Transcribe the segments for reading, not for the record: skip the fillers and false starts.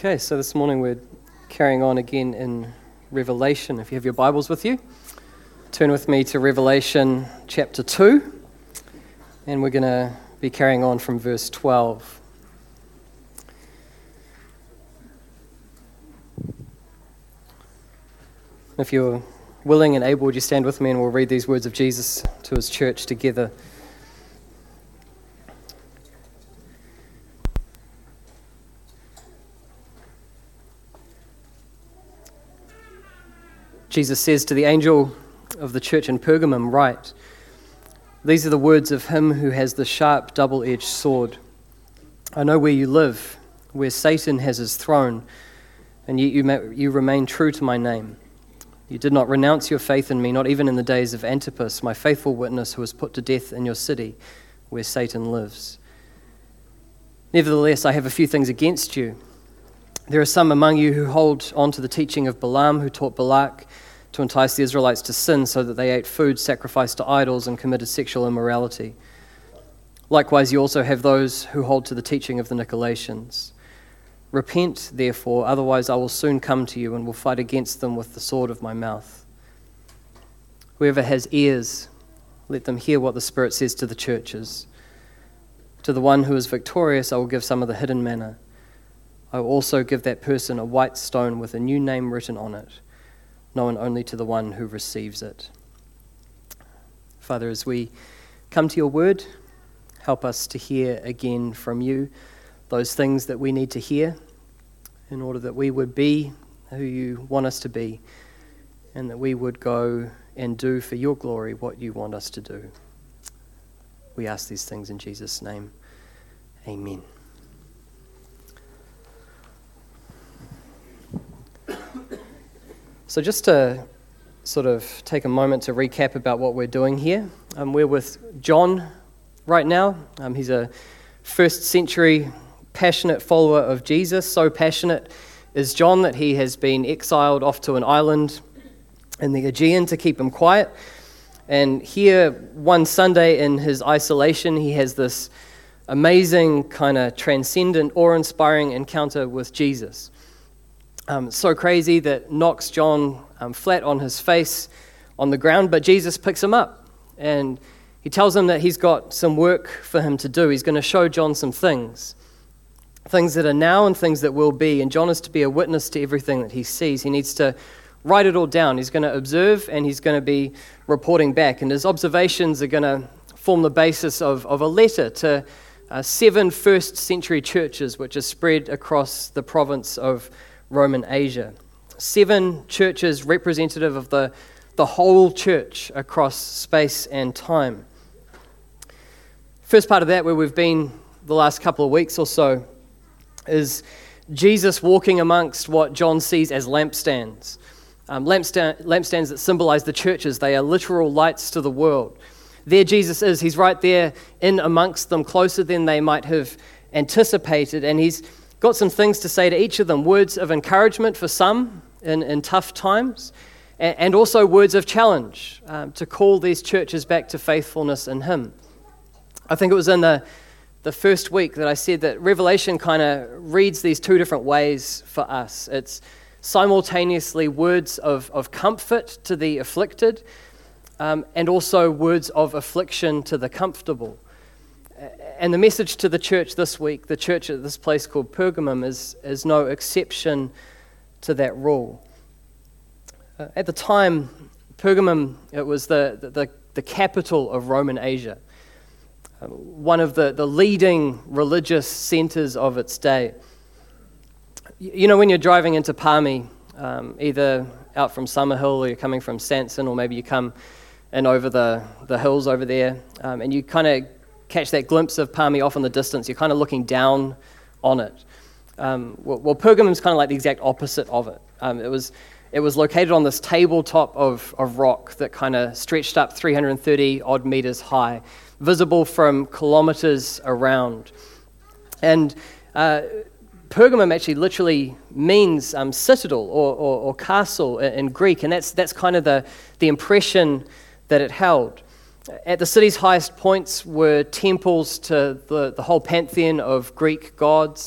Okay, so this morning we're carrying on again in Revelation. If you have your Bibles with you, turn with me to Revelation chapter 2, and we're going to be carrying on from verse 12. If you're willing and able, would you stand with me and we'll read these words of Jesus to his church together. Jesus says to the angel of the church in Pergamum, "Write, these are the words of him who has the sharp double-edged sword. I know where you live, where Satan has his throne, and yet you remain true to my name. You did not renounce your faith in me, not even in the days of Antipas, my faithful witness who was put to death in your city, where Satan lives. Nevertheless, I have a few things against you. There are some among you who hold on to the teaching of Balaam, who taught Balak to entice the Israelites to sin so that they ate food sacrificed to idols and committed sexual immorality. Likewise, you also have those who hold to the teaching of the Nicolaitans. Repent, therefore, otherwise I will soon come to you and will fight against them with the sword of my mouth. Whoever has ears, let them hear what the Spirit says to the churches. To the one who is victorious, I will give some of the hidden manna. I will also give that person a white stone with a new name written on it, known only to the one who receives it." Father, as we come to your word, help us to hear again from you those things that we need to hear in order that we would be who you want us to be, and that we would go and do for your glory what you want us to do. We ask these things in Jesus' name. Amen. So just to sort of take a moment to recap about what we're doing here, we're with John right now. He's a first century passionate follower of Jesus. So passionate is John that he has been exiled off to an island in the Aegean to keep him quiet. And here, one Sunday in his isolation, he has this amazing kind of transcendent, awe-inspiring encounter with Jesus. So crazy that knocks John flat on his face on the ground, but Jesus picks him up and he tells him that he's got some work for him to do. He's going to show John some things that are now and things that will be, and John is to be a witness to everything that he sees. He needs to write it all down. He's going to observe and he's going to be reporting back, and his observations are going to form the basis of a letter to 7 first century churches which are spread across the province of Roman Asia. 7 churches representative of the whole church across space and time. First part of that, where we've been the last couple of weeks or so, is Jesus walking amongst what John sees as lampstands. Lampstands that symbolize the churches. They are literal lights to the world. There Jesus is. He's right there in amongst them, closer than they might have anticipated, and he's got some things to say to each of them, words of encouragement for some in tough times, and also words of challenge to call these churches back to faithfulness in him. I think it was in the first week that I said that Revelation kind of reads these 2 different ways for us. It's simultaneously words of comfort to the afflicted, and also words of affliction to the comfortable. And the message to the church this week, the church at this place called Pergamum, is no exception to that rule. At the time, Pergamum, it was the capital of Roman Asia, one of the leading religious centers of its day. You know, when you're driving into Palmy, either out from Summerhill or you're coming from Sanson, or maybe you come in over the hills over there, and you kind of catch that glimpse of Palmy off in the distance, you're kind of looking down on it. Well, Pergamum's kind of like the exact opposite of it. It was located on this tabletop of rock that kind of stretched up 330 odd meters high, visible from kilometers around. And Pergamum actually literally means citadel or castle in Greek, and that's kind of the impression that it held. At the city's highest points were temples to the whole pantheon of Greek gods.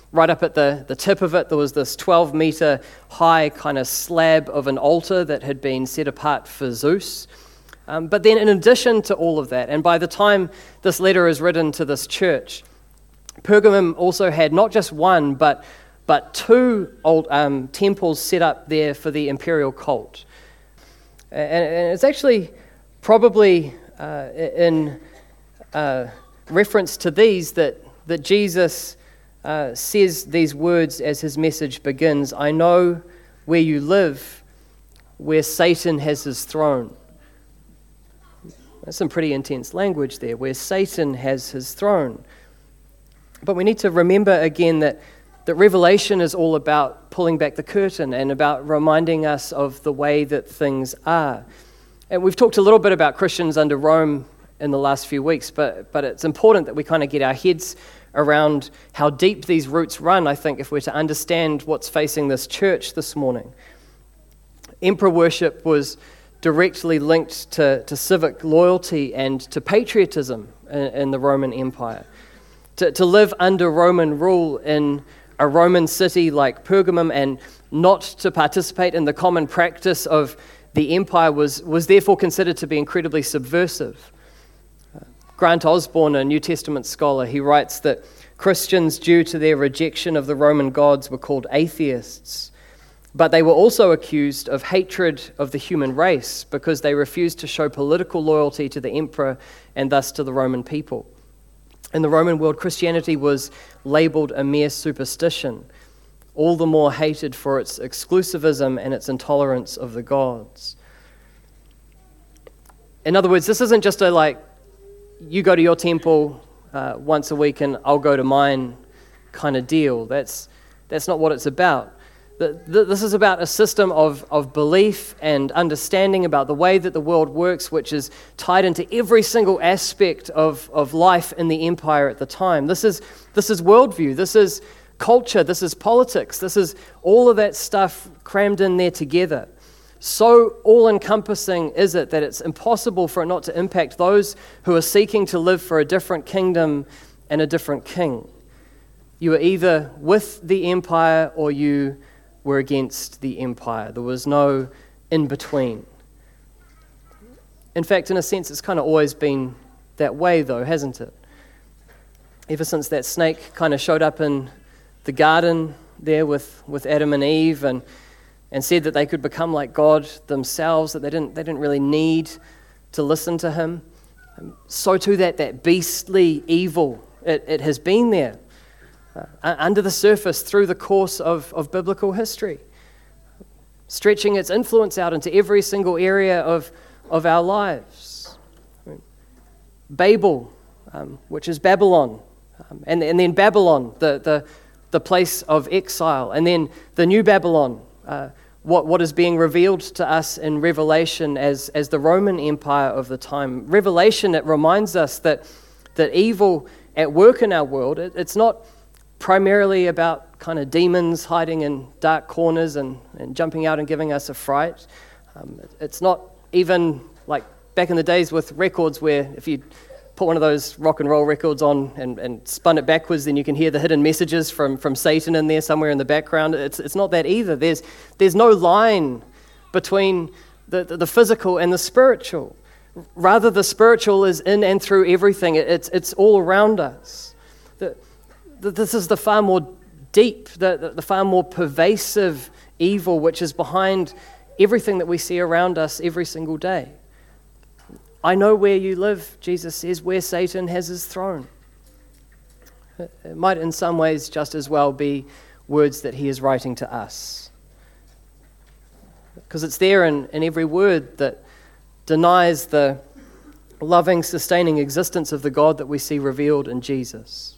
Right up at the tip of it, there was this 12-meter high kind of slab of an altar that had been set apart for Zeus. But then in addition to all of that, and by the time this letter is written to this church, Pergamum also had not just one, but two old temples set up there for the imperial cult. And it's actually probably in reference to these that Jesus says these words as his message begins. I know where you live, where Satan has his throne. That's some pretty intense language there, where Satan has his throne. But we need to remember again that Revelation is all about pulling back the curtain and about reminding us of the way that things are. And we've talked a little bit about Christians under Rome in the last few weeks, but it's important that we kind of get our heads around how deep these roots run, I think, if we're to understand what's facing this church this morning. Emperor worship was directly linked to civic loyalty and to patriotism in the Roman Empire. To live under Roman rule in a Roman city like Pergamum and not to participate in the common practice of the empire was therefore considered to be incredibly subversive. Grant Osborne, a New Testament scholar, he writes that Christians, due to their rejection of the Roman gods, were called atheists, but they were also accused of hatred of the human race because they refused to show political loyalty to the emperor and thus to the Roman people. In the Roman world, Christianity was labeled a mere superstition, all the more hated for its exclusivism and its intolerance of the gods. In other words, this isn't just you go to your temple once a week and I'll go to mine kind of deal. That's not what it's about. This is about a system of belief and understanding about the way that the world works, which is tied into every single aspect of life in the empire at the time. This is worldview, this is culture, this is politics, this is all of that stuff crammed in there together. So all-encompassing is it that it's impossible for it not to impact those who are seeking to live for a different kingdom and a different king. You are either with the empire or you were against the empire. There was no in-between. In fact, in a sense, it's kind of always been that way, though, hasn't it? Ever since that snake kind of showed up in the garden there with Adam and Eve and said that they could become like God themselves, that they didn't really need to listen to him. So too that beastly evil, it has been there. Under the surface through the course of biblical history, stretching its influence out into every single area of our lives. Babel, which is Babylon, and then Babylon, the place of exile, and then the new Babylon, what is being revealed to us in Revelation as the Roman Empire of the time. Revelation, it reminds us that evil at work in our world, it's not primarily about kind of demons hiding in dark corners and jumping out and giving us a fright. It's not even like back in the days with records where if you put one of those rock and roll records on and spun it backwards, then you can hear the hidden messages from Satan in there somewhere in the background. It's not that either. There's no line between the physical and the spiritual. Rather, the spiritual is in and through everything. It's all around us. This is the far more deep, the far more pervasive evil which is behind everything that we see around us every single day. I know where you live, Jesus says, where Satan has his throne. It might in some ways just as well be words that he is writing to us. Because it's there in every word that denies the loving, sustaining existence of the God that we see revealed in Jesus.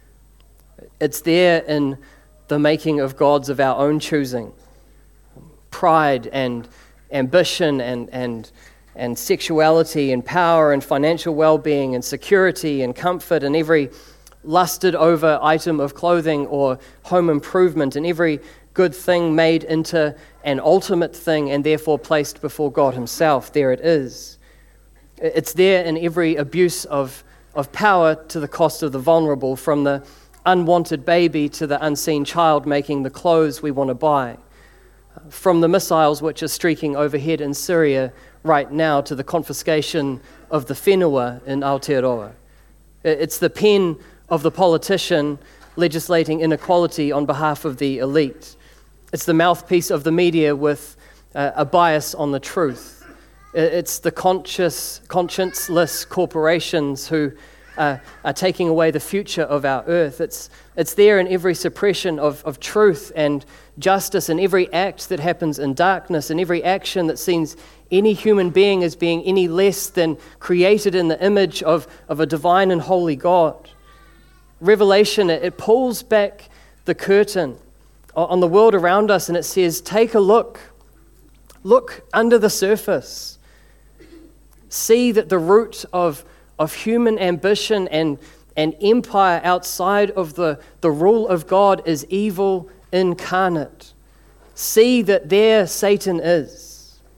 It's there in the making of gods of our own choosing. Pride and ambition and sexuality and power and financial well-being and security and comfort and every lusted over item of clothing or home improvement and every good thing made into an ultimate thing and therefore placed before God himself. There it is. It's there in every abuse of power to the cost of the vulnerable, from the unwanted baby to the unseen child making the clothes we want to buy, from the missiles which are streaking overhead in Syria right now to the confiscation of the whenua in Aotearoa. It's the pen of the politician legislating inequality on behalf of the elite. It's the mouthpiece of the media with a bias on the truth. It's the conscienceless corporations who are taking away the future of our earth. It's there in every suppression of truth and justice, in every act that happens in darkness, in every action that sees any human being as being any less than created in the image of a divine and holy God. Revelation, it pulls back the curtain on the world around us and it says, take a look. Look under the surface. See that the root of human ambition and empire outside of the rule of God is evil incarnate. See that there Satan is.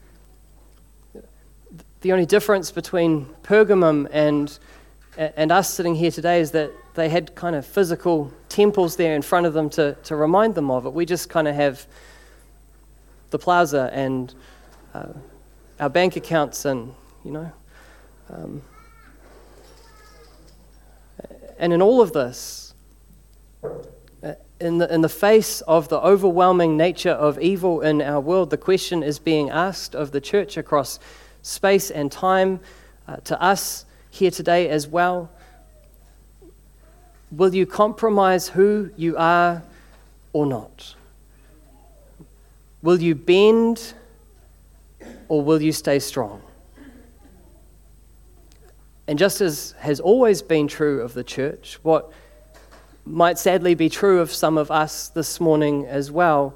The only difference between Pergamum and us sitting here today is that they had kind of physical temples there in front of them to remind them of it. We just kind of have the plaza and our bank accounts and, and in all of this, in the face of the overwhelming nature of evil in our world, the question is being asked of the church across space and time, to us here today as well. Will you compromise who you are or not? Will you bend or will you stay strong? And just as has always been true of the church, what might sadly be true of some of us this morning as well,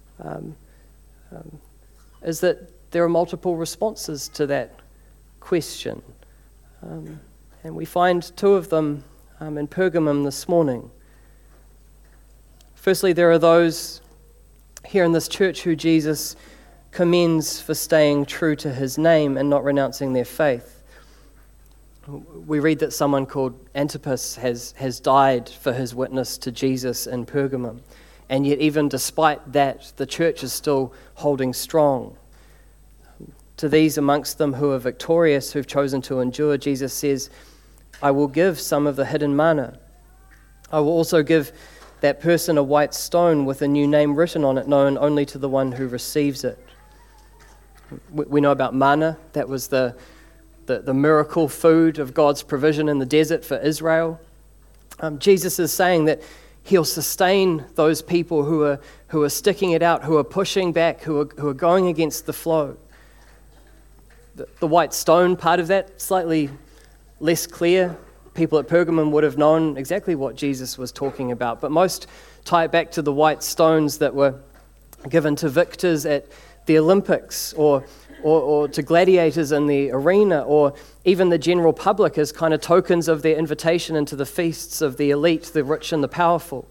is that there are multiple responses to that question. And we find two of them in Pergamum this morning. Firstly, there are those here in this church who Jesus commends for staying true to his name and not renouncing their faith. We read that someone called Antipas has died for his witness to Jesus in Pergamum. And yet even despite that, the church is still holding strong. To these amongst them who are victorious, who've chosen to endure, Jesus says, I will give some of the hidden manna. I will also give that person a white stone with a new name written on it, known only to the one who receives it. We know about manna. That was the miracle food of God's provision in the desert for Israel. Jesus is saying that he'll sustain those people who are sticking it out, who are pushing back, who are going against the flow. The white stone part of that, slightly less clear. People at Pergamum would have known exactly what Jesus was talking about, but most tie it back to the white stones that were given to victors at the Olympics or to gladiators in the arena, or even the general public as kind of tokens of their invitation into the feasts of the elite, the rich and the powerful.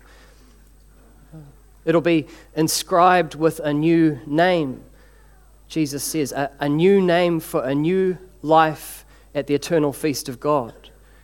It'll be inscribed with a new name, Jesus says, a new name for a new life at the eternal feast of God.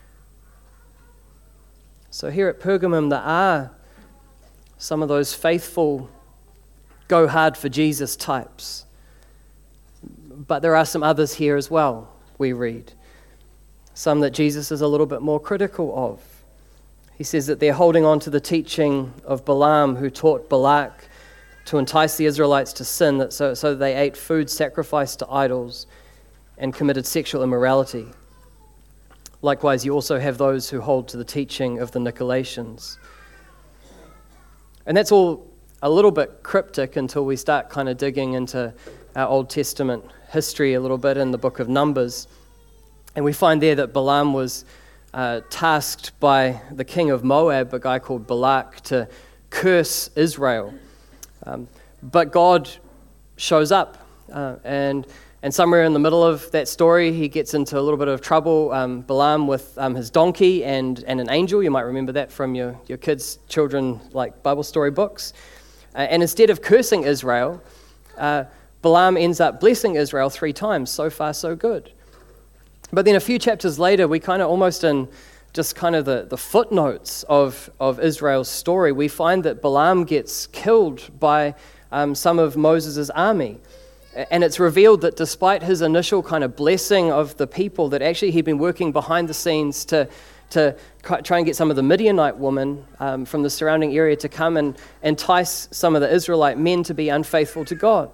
So here at Pergamum, there are some of those faithful, go hard for Jesus types. But there are some others here as well, we read. Some that Jesus is a little bit more critical of. He says that they're holding on to the teaching of Balaam, who taught Balak to entice the Israelites to sin, so they ate food sacrificed to idols and committed sexual immorality. Likewise, you also have those who hold to the teaching of the Nicolaitans. And that's all a little bit cryptic until we start kind of digging into our Old Testament history a little bit in the book of Numbers. And we find there that Balaam was tasked by the king of Moab, a guy called Balak, to curse Israel. But God shows up, and somewhere in the middle of that story, he gets into a little bit of trouble, Balaam, with his donkey and an angel. You might remember that from your kids' children, like Bible story books. And instead of cursing Israel, Balaam ends up blessing Israel 3 times. So far, so good. But then a few chapters later, we kind of almost in just kind of the footnotes of Israel's story, we find that Balaam gets killed by some of Moses' army. And it's revealed that despite his initial kind of blessing of the people, that actually he'd been working behind the scenes to try and get some of the Midianite women from the surrounding area to come and entice some of the Israelite men to be unfaithful to God.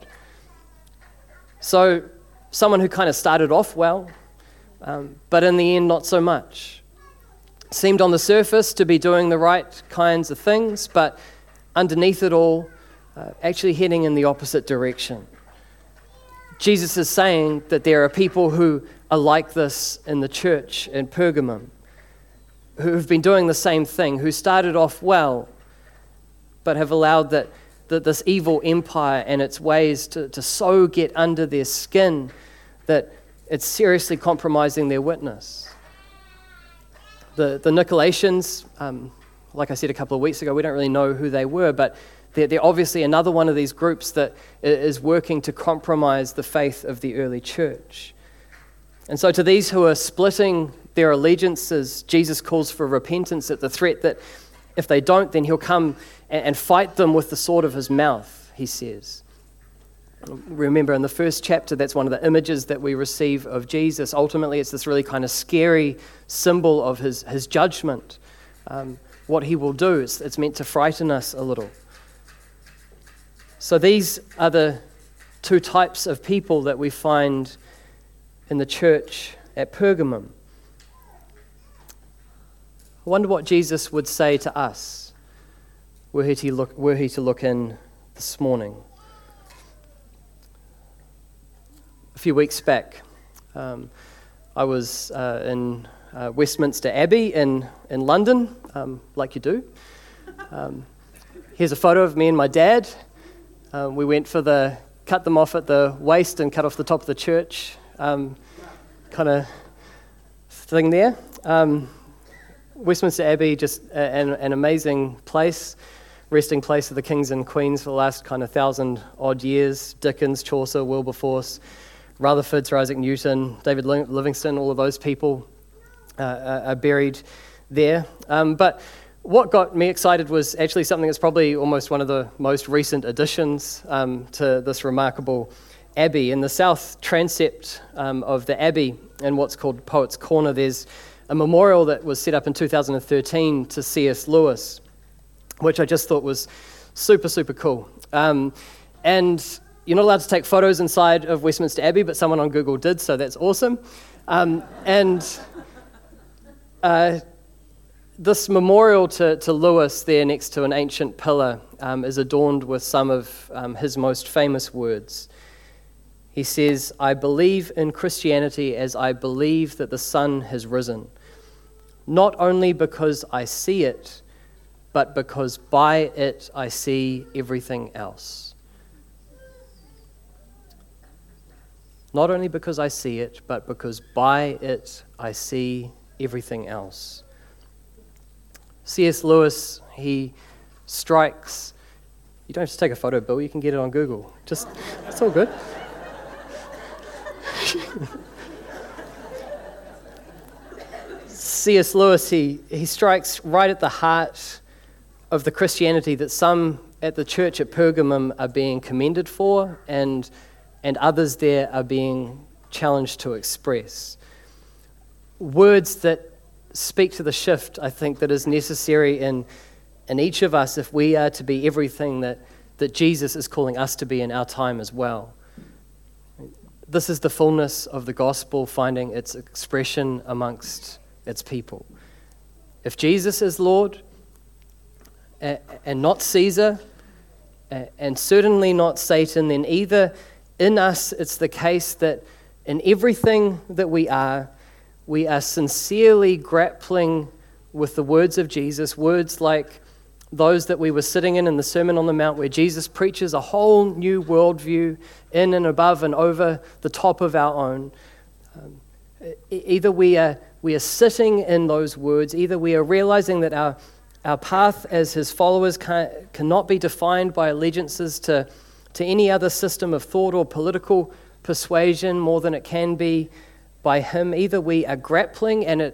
So someone who kind of started off well, but in the end not so much. Seemed on the surface to be doing the right kinds of things, but underneath it all, actually heading in the opposite direction. Jesus is saying that there are people who are like this in the church in Pergamum, who've been doing the same thing, who started off well, but have allowed that this evil empire and its ways to so get under their skin that it's seriously compromising their witness. The Nicolaitans, like I said a couple of weeks ago, we don't really know who they were, but they're obviously another one of these groups that is working to compromise the faith of the early church. And so to these who are splitting their allegiances, Jesus calls for repentance at the threat that if they don't, then he'll come and fight them with the sword of his mouth, he says. Remember, in the first chapter, that's one of the images that we receive of Jesus. Ultimately, it's this really kind of scary symbol of his judgment, what he will do. It's meant to frighten us a little. So these are the two types of people that we find in the church at Pergamum. I wonder what Jesus would say to us were he to look in this morning. A few weeks back, I was in Westminster Abbey in London, like you do. Here's a photo of me and my dad. We went for cut them off at the waist and cut off the top of the church kind of thing there. Westminster Abbey, just an amazing place, resting place of the kings and queens for the last kind of 1,000 odd years. Dickens, Chaucer, Wilberforce, Rutherford, Sir Isaac Newton, David Livingstone, all of those people are buried there. But what got me excited was actually something that's probably almost one of the most recent additions to this remarkable abbey. In the south transept of the abbey, in what's called Poets' Corner, there's a memorial that was set up in 2013 to C.S. Lewis, which I just thought was super, super cool. And you're not allowed to take photos inside of Westminster Abbey, but someone on Google did, so that's awesome. This memorial to Lewis there next to an ancient pillar is adorned with some of his most famous words. He says, "I believe in Christianity as I believe that the sun has risen, not only because I see it, but because by it I see everything else." Not only because I see it, but because by it I see everything else. C.S. Lewis, he strikes... You don't have to take a photo, Bill. You can get it on Google. It's all good. C.S. Lewis, he strikes right at the heart of the Christianity that some at the church at Pergamum are being commended for, and others there are being challenged to express. Words that speak to the shift, I think, that is necessary in each of us if we are to be everything that Jesus is calling us to be in our time as well. This is the fullness of the gospel finding its expression amongst its people. If Jesus is Lord, and not Caesar, and certainly not Satan, then either in us it's the case that in everything that we are sincerely grappling with the words of Jesus, words like those that we were sitting in the Sermon on the Mount, where Jesus preaches a whole new worldview in and above and over the top of our own. Either we are sitting in those words, either we are realizing that our path as his followers cannot be defined by allegiances to any other system of thought or political persuasion more than it can be by him. Either we are grappling and it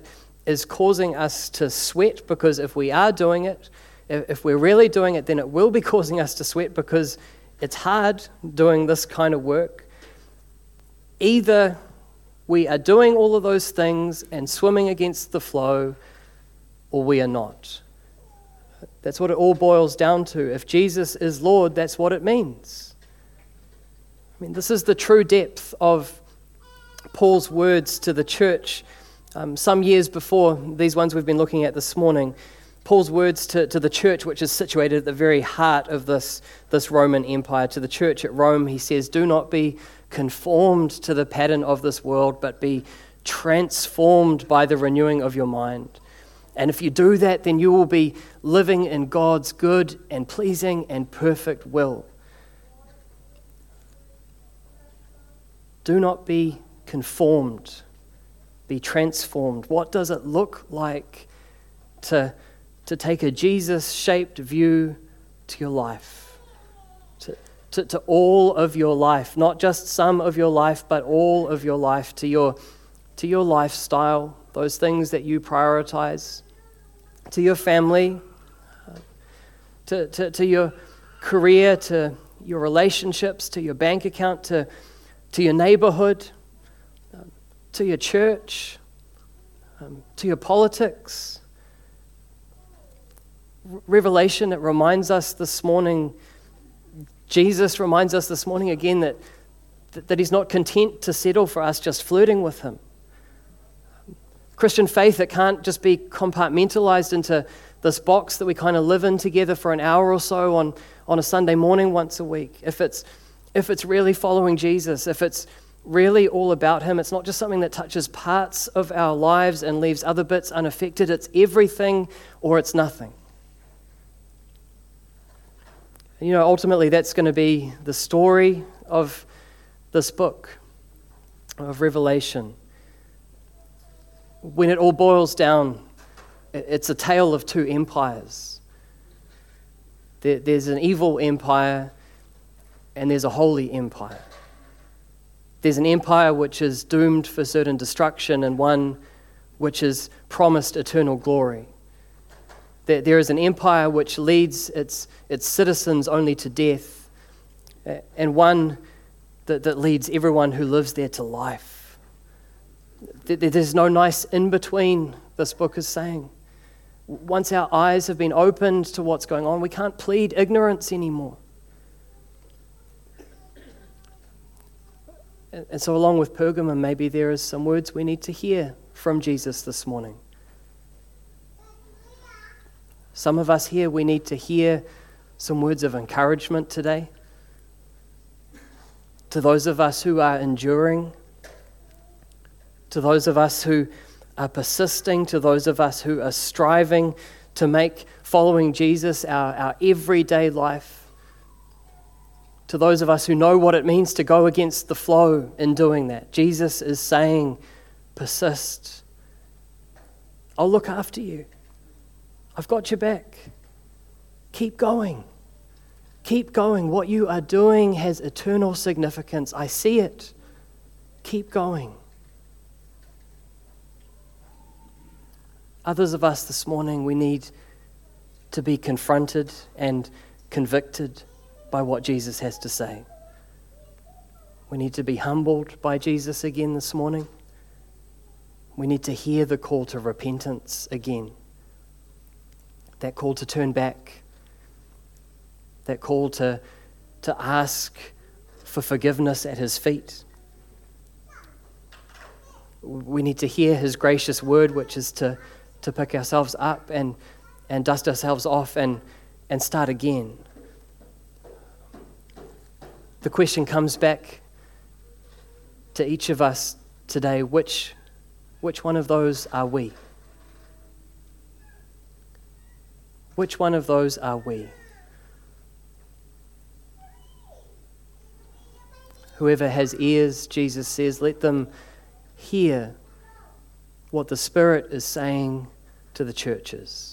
is causing us to sweat, because if we are doing it, if we're really doing it, then it will be causing us to sweat because it's hard doing this kind of work. Either we are doing all of those things and swimming against the flow, or we are not. That's what it all boils down to. If Jesus is Lord, that's what it means. I mean, this is the true depth of Paul's words to the church. Some years before these ones we've been looking at this morning, Paul's words to the church, which is situated at the very heart of this Roman Empire. To the church at Rome, he says, "Do not be conformed to the pattern of this world, but be transformed by the renewing of your mind. And if you do that, then you will be living in God's good and pleasing and perfect will." Do not be conformed, be transformed. What does it look like to take a Jesus-shaped view to your life, to all of your life, not just some of your life, but all of your life, to your lifestyle, those things that you prioritize, to your family, to your career, to your relationships, to your bank account, to your neighborhood, to your church, to your politics. Revelation, it reminds us this morning, Jesus reminds us this morning again that he's not content to settle for us just flirting with him. Christian faith, it can't just be compartmentalized into this box that we kind of live in together for an hour or so on a Sunday morning once a week. If it's really following Jesus, if it's really all about him, it's not just something that touches parts of our lives and leaves other bits unaffected. It's everything or it's nothing. And ultimately that's going to be the story of this book of Revelation. When it all boils down, it's a tale of two empires. There's an evil empire and there's a holy empire. There's an empire which is doomed for certain destruction and one which is promised eternal glory. There is an empire which leads its citizens only to death, and one that leads everyone who lives there to life. There's no nice in-between, this book is saying. Once our eyes have been opened to what's going on, we can't plead ignorance anymore. And so along with Pergamum, maybe there is some words we need to hear from Jesus this morning. Some of us here, we need to hear some words of encouragement today. To those of us who are enduring, to those of us who are persisting, to those of us who are striving to make following Jesus our everyday life, to those of us who know what it means to go against the flow in doing that. Jesus is saying, persist. I'll look after you. I've got your back. Keep going. Keep going. What you are doing has eternal significance. I see it. Keep going. Others of us this morning, we need to be confronted and convicted by what Jesus has to say. We need to be humbled by Jesus again this morning. We need to hear the call to repentance again. That call to turn back. That call to ask for forgiveness at his feet. We need to hear his gracious word, which is to pick ourselves up and dust ourselves off and start again. The question comes back to each of us today, which one of those are we? Which one of those are we? Whoever has ears, Jesus says, let them hear what the Spirit is saying to the churches.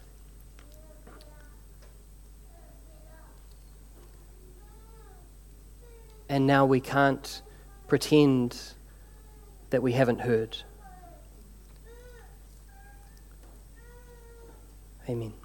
And now we can't pretend that we haven't heard. Amen.